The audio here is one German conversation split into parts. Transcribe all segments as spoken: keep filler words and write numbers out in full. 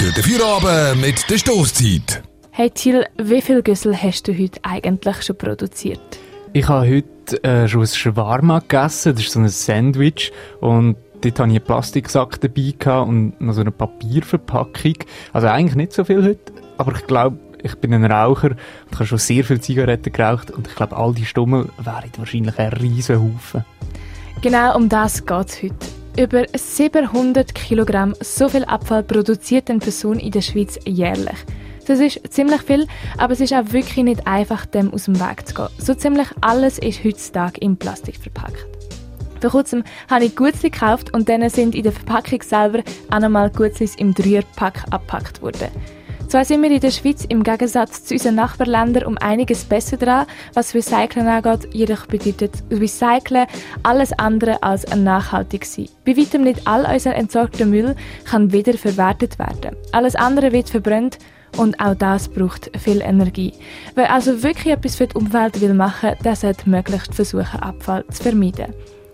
Guten Feierabend mit der Stosszeit. Hey Thiel, wie viele Güssel hast du heute eigentlich schon produziert? Ich habe heute äh, schon ein Shawarma gegessen, das ist so ein Sandwich. Und dort hatte ich einen Plastiksack dabei gehabt und noch so eine Papierverpackung. Also eigentlich nicht so viel heute, aber ich glaube, ich bin ein Raucher und habe schon sehr viele Zigaretten geraucht. Und ich glaube, all die Stummel wären wahrscheinlich ein riesen Haufen. Genau um das geht es heute. Über siebenhundert Kilogramm, so viel Abfall produziert eine Person in der Schweiz jährlich. Das ist ziemlich viel, aber es ist auch wirklich nicht einfach, dem aus dem Weg zu gehen. So ziemlich alles ist heutzutage in Plastik verpackt. Vor kurzem habe ich Gutzli gekauft und dann sind in der Verpackung selber auch nochmal Gutzlis im Dreierpack abgepackt worden. Zwar sind wir in der Schweiz im Gegensatz zu unseren Nachbarländern um einiges besser dran, was Recyceln angeht, jedoch bedeutet Recyceln alles andere als nachhaltig sein. Bei weitem nicht all unser entsorgter Müll kann wieder verwertet werden. Alles andere wird verbrannt und auch das braucht viel Energie. Wer also wirklich etwas für die Umwelt will machen, der sollte möglichst versuchen, Abfall zu vermeiden.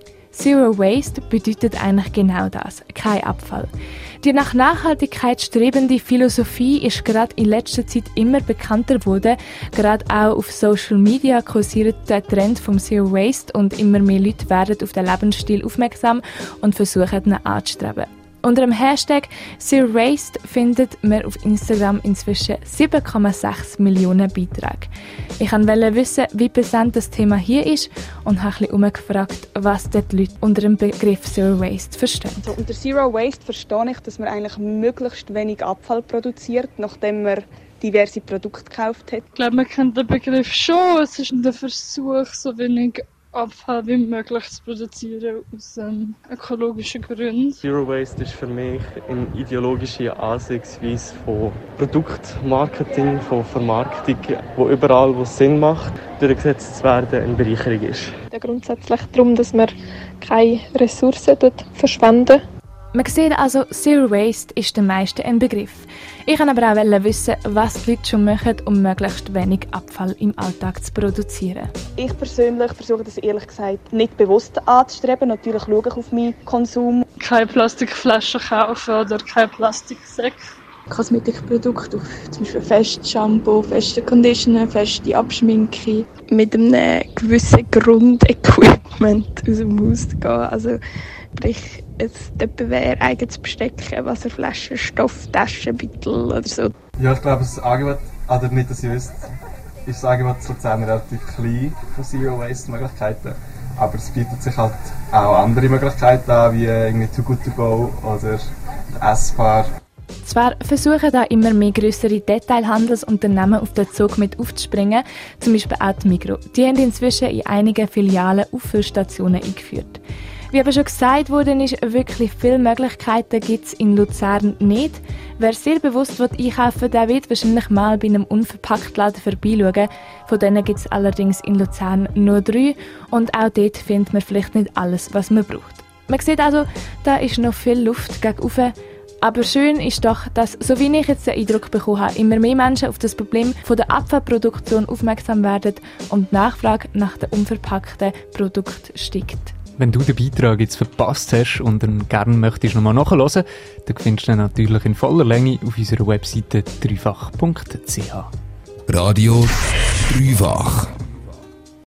Zero Waste bedeutet eigentlich genau das, kein Abfall. Die nach Nachhaltigkeit strebende Philosophie ist gerade in letzter Zeit immer bekannter geworden. Gerade auch auf Social Media kursiert der Trend vom Zero Waste und immer mehr Leute werden auf den Lebensstil aufmerksam und versuchen ihn anzustreben. Unter dem Hashtag Zero Waste findet man auf Instagram inzwischen sieben Komma sechs Millionen Beiträge. Ich wollte wissen, wie präsent das Thema hier ist und habe ein bisschen umgefragt, was die Leute unter dem Begriff Zero Waste verstehen. Also unter Zero Waste verstehe ich, dass man eigentlich möglichst wenig Abfall produziert, nachdem man diverse Produkte gekauft hat. Ich glaube, man kennt den Begriff schon. Es ist der Versuch, so wenig Abfall wie möglich zu produzieren aus ähm, ökologischen Gründen. Zero Waste ist für mich eine ideologische Ansichtsweise von Produktmarketing, von Vermarktung, wo überall, wo es Sinn macht, durchgesetzt zu werden, eine Bereicherung ist. Grundsätzlich darum, dass wir keine Ressourcen dort verschwenden. Man sieht also, Zero Waste ist den meisten ein Begriff. Ich wollte aber auch wissen, was die Leute schon machen, um möglichst wenig Abfall im Alltag zu produzieren. Ich persönlich versuche das ehrlich gesagt nicht bewusst anzustreben. Natürlich schaue ich auf meinen Konsum. Keine Plastikflaschen kaufen oder kein Plastiksäcke. Kosmetikprodukte, auf zum Beispiel Festshampoo, feste Conditioner, feste Abschminke. Mit einem gewissen Grundequipment aus dem Haus zu gehen. Also, sprich, es wäre eigenes Besteck, Wasserflaschen, Stoff, Taschenbeutel oder so. Ja, ich glaube, das Angebot, oder nicht, dass ich wüsste, ist das Angebot zu Luzern relativ klein von Zero Waste Möglichkeiten. Aber es bietet sich halt auch andere Möglichkeiten an, wie irgendwie Too Good To Go oder Essbar. Zwar versuchen da immer mehr grössere Detailhandelsunternehmen auf den Zug mit aufzuspringen, zum Beispiel auch die Migros. Die haben inzwischen in einigen Filialen Auffüllstationen eingeführt. Wie aber schon gesagt worden ist, wirklich viele Möglichkeiten gibt es in Luzern nicht. Wer sehr bewusst einkaufen will, der wird wahrscheinlich mal bei einem Unverpacktladen vorbeischauen. Von denen gibt es allerdings in Luzern nur drei und auch dort findet man vielleicht nicht alles, was man braucht. Man sieht also, da ist noch viel Luft gegen oben. Aber schön ist doch, dass, so wie ich jetzt den Eindruck bekommen habe, immer mehr Menschen auf das Problem von der Abfallproduktion aufmerksam werden und die Nachfrage nach den unverpackten Produkten steigt. Wenn du den Beitrag jetzt verpasst hast und ihn gerne möchtest nochmal nachhören, dann findest du ihn natürlich in voller Länge auf unserer Webseite dreifach punkt c h. Radio Dreifach.